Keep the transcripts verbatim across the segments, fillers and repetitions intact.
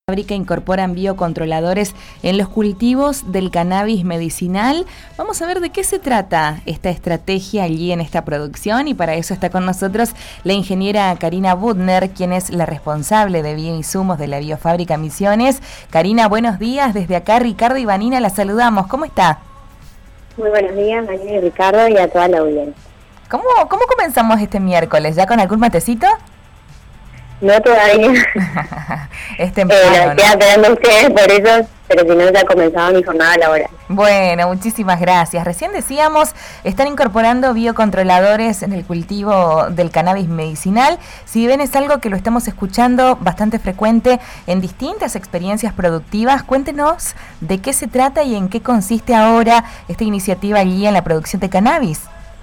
Fábrica incorporan biocontroladores en los cultivos del cannabis medicinal. Vamos a ver de qué se trata esta estrategia allí en esta producción, y para eso está con nosotros la ingeniera Karina Butner, quien es la responsable de bioinsumos de la Biofábrica Misiones. Karina, buenos días. Desde acá Ricardo y Vanina la saludamos. ¿Cómo está? Muy buenos días, Vanina y Ricardo, y a toda la audiencia. ¿Cómo, cómo comenzamos este miércoles? ¿Ya con algún matecito? No todavía. Es temprano, eh, lo estoy ¿no? esperando a ustedes por eso, pero si no ya ha comenzado mi jornada laboral. Bueno, muchísimas gracias. Recién decíamos, están incorporando biocontroladores en el cultivo del cannabis medicinal. Si bien es algo que lo estamos escuchando bastante frecuente en distintas experiencias productivas, cuéntenos de qué se trata y en qué consiste ahora esta iniciativa allí en la producción de cannabis.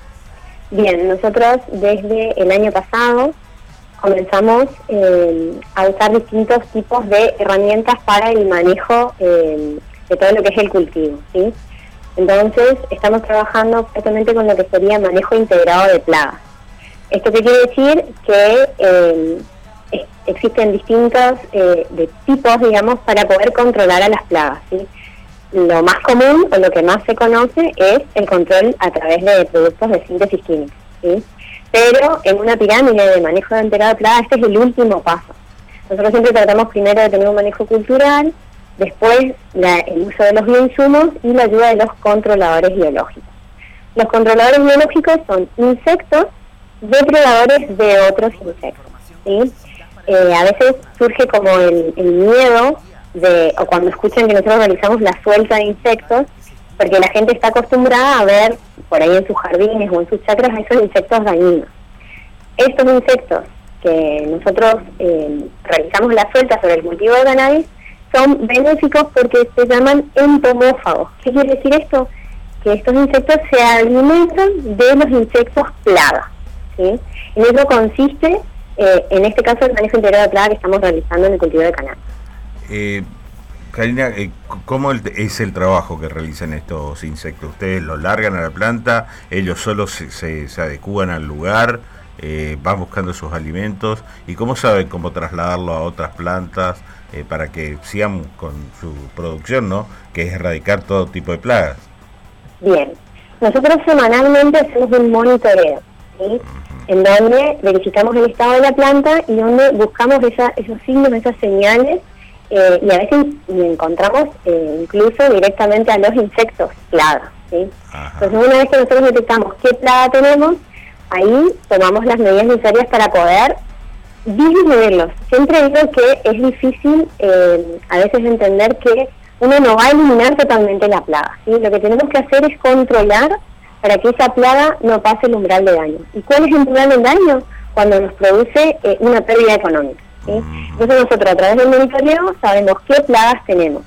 Bien, nosotros desde el año pasado comenzamos eh, a usar distintos tipos de herramientas para el manejo eh, de todo lo que es el cultivo, ¿sí? Entonces, estamos trabajando fuertemente con lo que sería manejo integrado de plagas. ¿Esto qué quiere decir? Que eh, es, existen distintos eh, de tipos, digamos, para poder controlar a las plagas, ¿sí? Lo más común, o lo que más se conoce, es el control a través de productos de síntesis química, ¿sí? Pero en una pirámide de manejo de integrado de plagas, este es el último paso. Nosotros siempre tratamos primero de tener un manejo cultural, después la, el uso de los bioinsumos y la ayuda de los controladores biológicos. Los controladores biológicos son insectos depredadores de otros insectos, ¿sí? Eh, a veces surge como el, el miedo, de, o cuando escuchan que nosotros realizamos la suelta de insectos, porque la gente está acostumbrada a ver por ahí en sus jardines o en sus chacras a esos insectos dañinos. Estos insectos que nosotros eh, realizamos la suelta sobre el cultivo de cannabis son benéficos porque se llaman entomófagos. ¿Qué quiere decir esto? Que estos insectos se alimentan de los insectos plaga, ¿sí? En eso consiste, eh, en este caso, el manejo integrado de plaga que estamos realizando en el cultivo de cannabis. Eh, Karina, eh, ¿cómo el, es el trabajo que realizan estos insectos? ¿Ustedes los largan a la planta? ¿Ellos solos se, se, se adecúan al lugar? Eh, ¿Van buscando sus alimentos? ¿Y cómo saben cómo trasladarlo a otras plantas eh, para que sigan con su producción, ¿no? Que es erradicar todo tipo de plagas. Bien, nosotros semanalmente hacemos un monitoreo, ¿sí? Uh-huh. En donde verificamos el estado de la planta y donde buscamos esa, esos signos, esas señales. Eh, y a veces encontramos eh, incluso directamente a los insectos plaga, ¿sí? Entonces, una vez que nosotros detectamos qué plaga tenemos, ahí tomamos las medidas necesarias para poder disminuirlos. Siempre digo que es difícil eh, a veces entender que uno no va a eliminar totalmente la plaga, ¿sí? Lo que tenemos que hacer es controlar para que esa plaga no pase el umbral de daño. ¿Y cuál es el umbral del daño? Cuando nos produce eh, una pérdida económica, ¿sí? Entonces nosotros a través del monitoreo sabemos qué plagas tenemos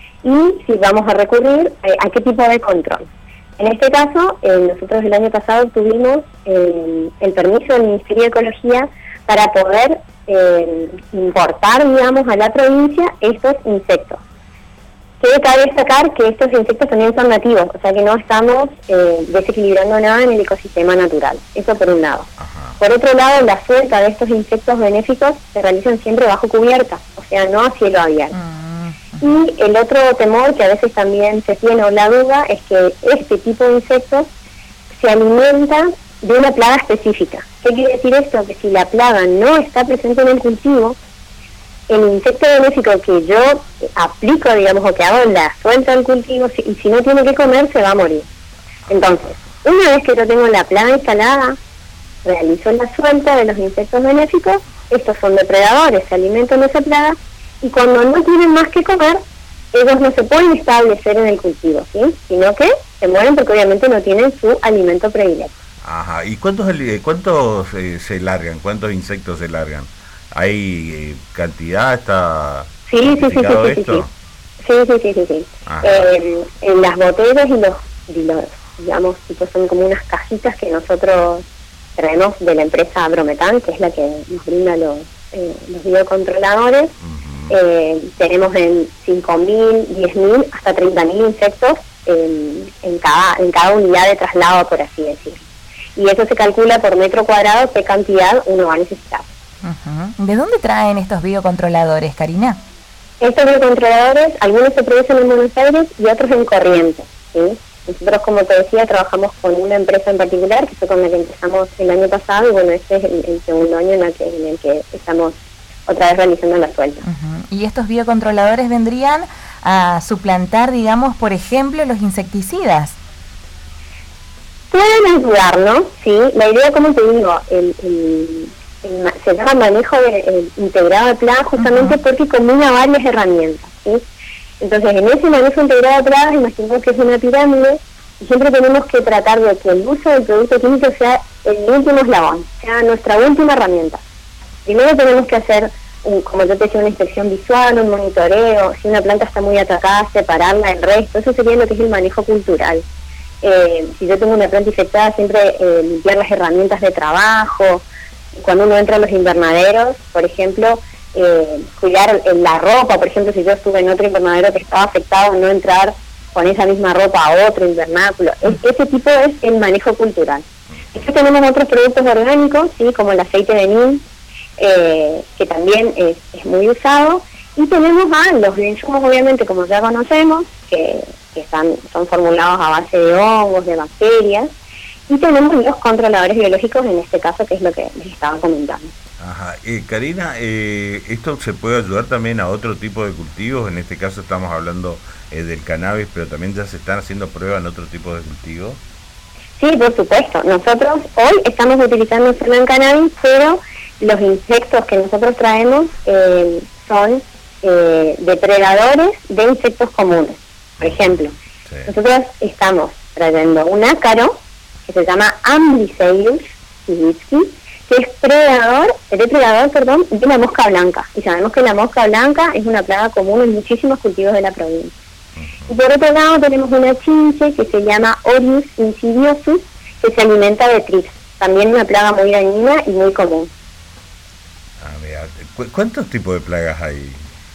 y si vamos a recurrir a, a qué tipo de control. En este caso, eh, nosotros el año pasado tuvimos eh, el permiso del Ministerio de Ecología para poder eh, importar, digamos, a la provincia estos insectos. Que cabe destacar que estos insectos también son nativos, o sea que no estamos eh, desequilibrando nada en el ecosistema natural. Eso por un lado. Ajá. Por otro lado, la suelta de estos insectos benéficos se realizan siempre bajo cubierta, o sea, no a cielo abierto. Uh-huh. Y el otro temor que a veces también se tiene, o la duda, es que este tipo de insectos se alimenta de una plaga específica. ¿Qué quiere decir esto? Que si la plaga no está presente en el cultivo, el insecto benéfico que yo aplico, digamos, o que hago la suelta del cultivo, si, y si no tiene que comer, se va a morir. Entonces, una vez que yo tengo la plaga instalada, realizo la suelta de los insectos benéficos, estos son depredadores, se alimentan de esa plaga, y cuando no tienen más que comer, ellos no se pueden establecer en el cultivo, ¿sí? Sino que se mueren porque obviamente no tienen su alimento predilecto. Ajá, ¿y cuántos, cuántos eh, se largan? ¿Cuántos insectos se largan? ¿Hay eh, cantidad? ¿Está sí, sí, sí, sí, sí, sí, sí, sí, sí, sí, sí. Eh, en las botellas y los, y los, digamos, tipo son como unas cajitas que nosotros traemos de la empresa Brometan, que es la que nos brinda los, eh, los biocontroladores. Uh-huh. eh, tenemos en cinco mil, diez mil, hasta treinta mil insectos en, en, cada, en cada unidad de traslado, por así decirlo. Y eso se calcula por metro cuadrado qué cantidad uno va a necesitar. Uh-huh. ¿De dónde traen estos biocontroladores, Karina? Estos biocontroladores, algunos se producen en Buenos Aires y otros en Corrientes, ¿sí? Nosotros, como te decía, trabajamos con una empresa en particular, que fue con la que empezamos el año pasado, y bueno, este es el, el segundo año en el, que, en el que estamos otra vez realizando la suelta. Uh-huh. ¿Y estos biocontroladores vendrían a suplantar, digamos, por ejemplo, los insecticidas? Pueden ayudarnos, ¿sí? La idea, como te digo, el, el, el, se llama manejo de, el, integrado de plagas justamente uh-huh. porque combina varias herramientas, ¿sí? Entonces, en ese manejo integrado de plagas, imaginemos que es una pirámide, y siempre tenemos que tratar de que el uso del producto químico sea el último eslabón, sea nuestra última herramienta. Primero tenemos que hacer, un, como yo te decía, una inspección visual, un monitoreo, si una planta está muy atacada, separarla del resto, eso sería lo que es el manejo cultural. Eh, si yo tengo una planta infectada, siempre eh, limpiar las herramientas de trabajo. Cuando uno entra a los invernaderos, por ejemplo, eh, cuidar la ropa, por ejemplo, si yo estuve en otro invernadero que estaba afectado, no entrar con esa misma ropa a otro invernáculo. Es, ese tipo es el manejo cultural. Después tenemos otros productos orgánicos, sí, como el aceite de neem, eh, que también es, es muy usado, y tenemos a los insumos, obviamente, como ya conocemos, que, que están, son formulados a base de hongos, de bacterias, y tenemos los controladores biológicos, en este caso, que es lo que les estaba comentando. Ajá. Eh, Karina, eh, ¿esto se puede ayudar también a otro tipo de cultivos? En este caso estamos hablando eh, del cannabis, pero también ya se están haciendo pruebas en otro tipo de cultivos. Sí, por supuesto. Nosotros hoy estamos utilizando solo en cannabis, pero los insectos que nosotros traemos eh, son eh, depredadores de insectos comunes. Por ejemplo, sí. nosotros estamos trayendo un ácaro que se llama Ambliceus cibitsky, que es predador, depredador, perdón, de la mosca blanca. Y sabemos que la mosca blanca es una plaga común en muchísimos cultivos de la provincia. Y por otro lado tenemos una chinche que se llama Orius insidiosus, que se alimenta de trips, también una plaga muy dañina y muy común. Ah, mira, ¿cu- ¿cuántos tipos de plagas hay?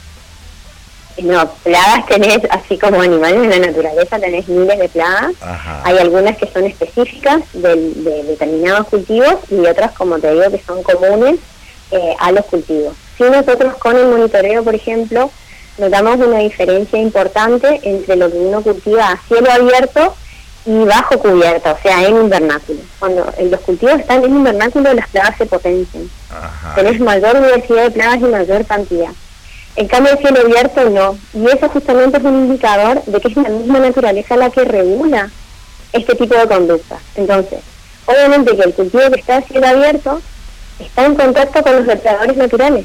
No, plagas tenés, así como animales en la naturaleza, tenés miles de plagas. Ajá. Hay algunas que son específicas del, de determinados cultivos y otras, como te digo, que son comunes eh, a los cultivos. Si nosotros con el monitoreo, por ejemplo, notamos una diferencia importante entre lo que uno cultiva a cielo abierto y bajo cubierta, o sea, en invernáculo. Cuando los cultivos están en invernáculo, las plagas se potencian. Ajá. Tenés mayor diversidad de plagas y mayor cantidad. En cambio, el cielo abierto no. Y eso justamente es un indicador de que es la misma naturaleza la que regula este tipo de conductas. Entonces, obviamente que el cultivo que está a cielo abierto está en contacto con los depredadores naturales,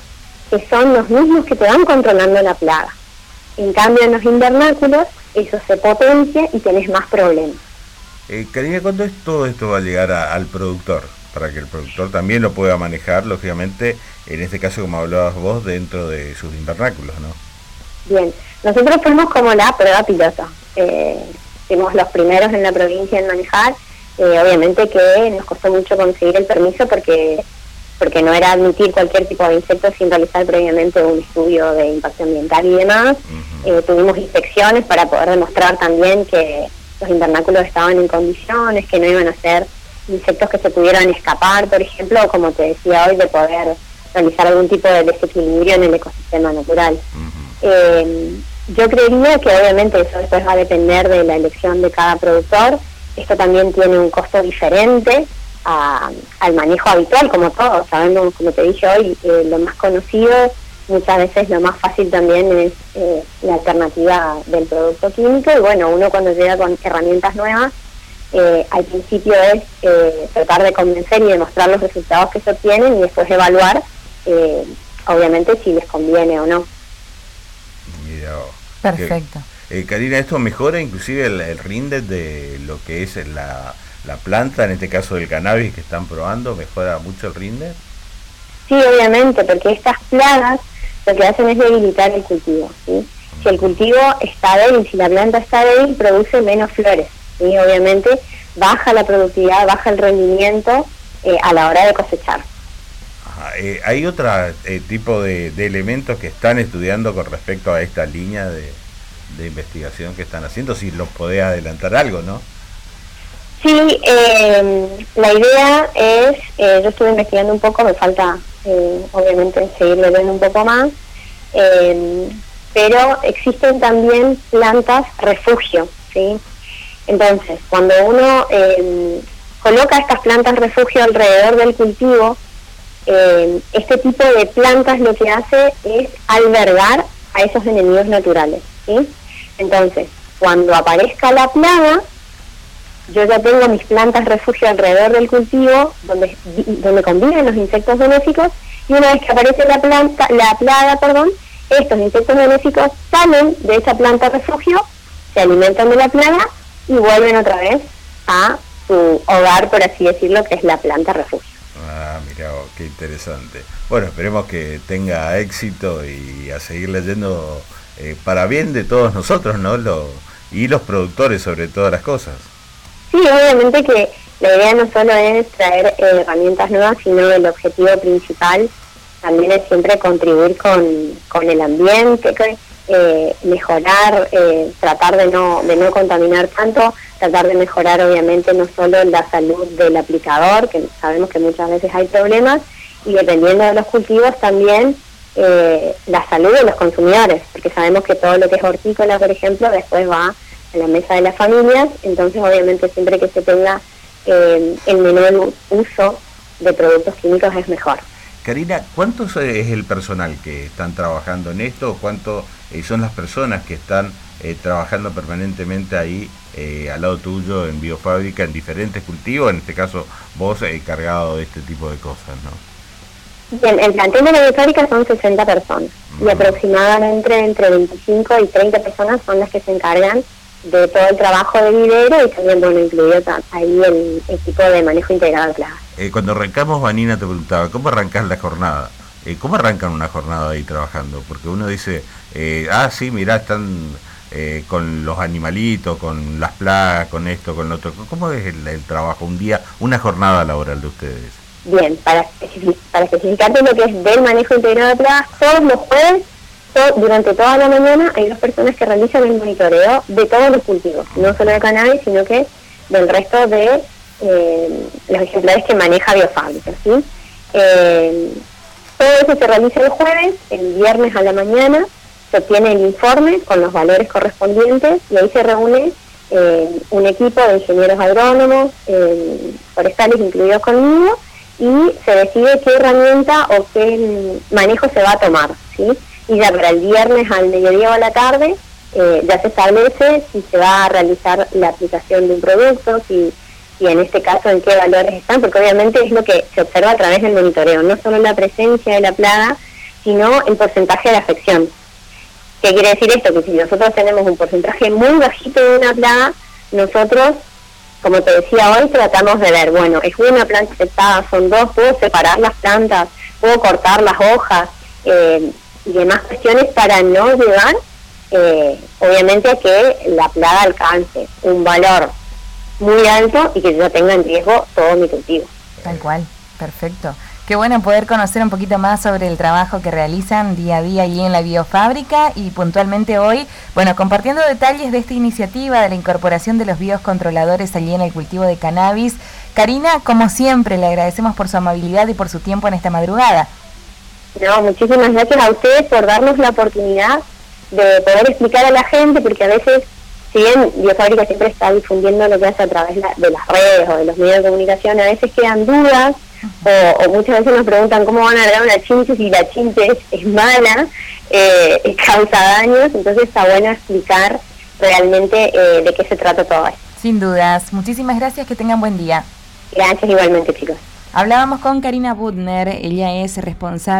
que son los mismos que te van controlando la plaga. En cambio, en los invernáculos, eso se potencia y tenés más problemas. Eh, Karina, ¿cuándo es todo esto va a llegar a, al productor? Para que el productor también lo pueda manejar, lógicamente, en este caso, como hablabas vos, dentro de sus invernáculos, ¿no? Bien, nosotros fuimos como la prueba piloto. Eh, fuimos los primeros en la provincia en manejar. Eh, obviamente que nos costó mucho conseguir el permiso porque porque no era admitir cualquier tipo de insecto sin realizar previamente un estudio de impacto ambiental y demás. Uh-huh. Eh, tuvimos inspecciones para poder demostrar también que los invernáculos estaban en condiciones, que no iban a ser insectos que se pudieran escapar, por ejemplo, o como te decía hoy, de poder realizar algún tipo de desequilibrio en el ecosistema natural. Uh-huh. Eh, yo creería que obviamente eso después va a depender de la elección de cada productor. Esto también tiene un costo diferente a, al manejo habitual, como todos. Sabemos, como te dije hoy, eh, lo más conocido, muchas veces lo más fácil también es eh, la alternativa del producto químico, y bueno, uno cuando llega con herramientas nuevas, Eh, al principio es eh, tratar de convencer y demostrar los resultados que se obtienen y después evaluar, eh, obviamente, si les conviene o no. Mira, perfecto. Eh, Karina, ¿esto mejora inclusive el, el rinde de lo que es la, la planta, en este caso del cannabis que están probando? ¿Mejora mucho el rinde? Sí, obviamente, porque estas plagas lo que hacen es debilitar el cultivo, ¿sí? Si el cultivo está débil, si la planta está débil, produce menos flores. Y obviamente baja la productividad, baja el rendimiento eh, a la hora de cosechar. Ajá, eh, ¿hay otro eh, tipo de, de elementos que están estudiando con respecto a esta línea de, de investigación que están haciendo? Si los podés adelantar algo, ¿no? Sí, eh, la idea es, eh, yo estuve investigando un poco, me falta eh, obviamente seguir leyendo un poco más, eh, pero existen también plantas refugio, ¿sí? Entonces, cuando uno eh, coloca estas plantas refugio alrededor del cultivo, eh, este tipo de plantas lo que hace es albergar a esos enemigos naturales, ¿sí? Entonces, cuando aparezca la plaga, yo ya tengo mis plantas refugio alrededor del cultivo, donde, donde conviven los insectos benéficos, y una vez que aparece la planta, la plaga, perdón, estos insectos benéficos salen de esa planta refugio, se alimentan de la plaga y vuelven otra vez a su hogar, por así decirlo, que es la planta refugio. Ah, mira, oh, qué interesante. Bueno, esperemos que tenga éxito y a seguir leyendo eh, para bien de todos nosotros, ¿no? Lo, y los productores sobre todas las cosas. Sí, obviamente que la idea no solo es traer eh, herramientas nuevas, sino el objetivo principal también es siempre contribuir con, con el ambiente, que, eh, mejorar, eh, tratar de no, de no contaminar tanto, tratar de mejorar obviamente no solo la salud del aplicador, que sabemos que muchas veces hay problemas, y dependiendo de los cultivos también eh, la salud de los consumidores, porque sabemos que todo lo que es hortícola, por ejemplo, después va a la mesa de las familias, entonces obviamente siempre que se tenga eh, el menor uso de productos químicos es mejor. Karina, ¿cuánto es el personal que están trabajando en esto? ¿Cuánto eh, son las personas que están eh, trabajando permanentemente ahí eh, al lado tuyo en Biofábrica, en diferentes cultivos? En este caso, vos eh, cargado de este tipo de cosas, ¿no? Bien, el plantel de la Biofábrica son sesenta personas, uh-huh. y aproximadamente entre veinticinco y treinta personas son las que se encargan de todo el trabajo de vivero, y también, bueno, incluido ahí el equipo de manejo integrado de plagas. Eh, cuando arrancamos, Vanina te preguntaba, ¿cómo arrancás la jornada? Eh, ¿Cómo arrancan una jornada ahí trabajando? Porque uno dice, eh, ah, sí, mirá, están eh, con los animalitos, con las plagas, con esto, con lo otro. ¿Cómo es el, el trabajo, un día, una jornada laboral de ustedes? Bien, para, especific para especificarte lo que es del manejo integrado de plagas, todos los jueves, todo, durante toda la mañana, hay dos personas que realizan el monitoreo de todos los cultivos, no solo de cannabis, sino que del resto de eh, los ejemplares que maneja Biofábrica, ¿sí? Eh, todo eso se realiza el jueves, el viernes a la mañana, se obtiene el informe con los valores correspondientes, y ahí se reúne eh, un equipo de ingenieros agrónomos, eh, forestales incluidos conmigo, y se decide qué herramienta o qué manejo se va a tomar, ¿sí? Y ya para el viernes al mediodía o a la tarde eh, ya se establece si se va a realizar la aplicación de un producto, si, si en este caso en qué valores están, porque obviamente es lo que se observa a través del monitoreo, no solo la presencia de la plaga, sino el porcentaje de afección. ¿Qué quiere decir esto? Que si nosotros tenemos un porcentaje muy bajito de una plaga, nosotros, como te decía hoy, tratamos de ver, bueno, es una planta afectada, son dos, puedo separar las plantas, puedo cortar las hojas, eh, y demás cuestiones para no llegar, eh, obviamente, a que la plaga alcance un valor muy alto y que yo tenga en riesgo todo mi cultivo. Tal cual, perfecto. Qué bueno poder conocer un poquito más sobre el trabajo que realizan día a día allí en la Biofábrica, y puntualmente hoy, bueno, compartiendo detalles de esta iniciativa de la incorporación de los biocontroladores allí en el cultivo de cannabis. Karina, como siempre, le agradecemos por su amabilidad y por su tiempo en esta madrugada. No, muchísimas gracias a ustedes por darnos la oportunidad de poder explicar a la gente, porque a veces, si bien Biofábrica siempre está difundiendo lo que hace a través la, de las redes o de los medios de comunicación, a veces quedan dudas, o, o muchas veces nos preguntan cómo van a agregar una chinche si la chinche es, es mala, eh, causa daños, entonces está bueno explicar realmente eh, de qué se trata todo esto. Sin dudas, muchísimas gracias, que tengan buen día. Gracias igualmente, chicos. Hablábamos con Karina Büttner, ella es responsable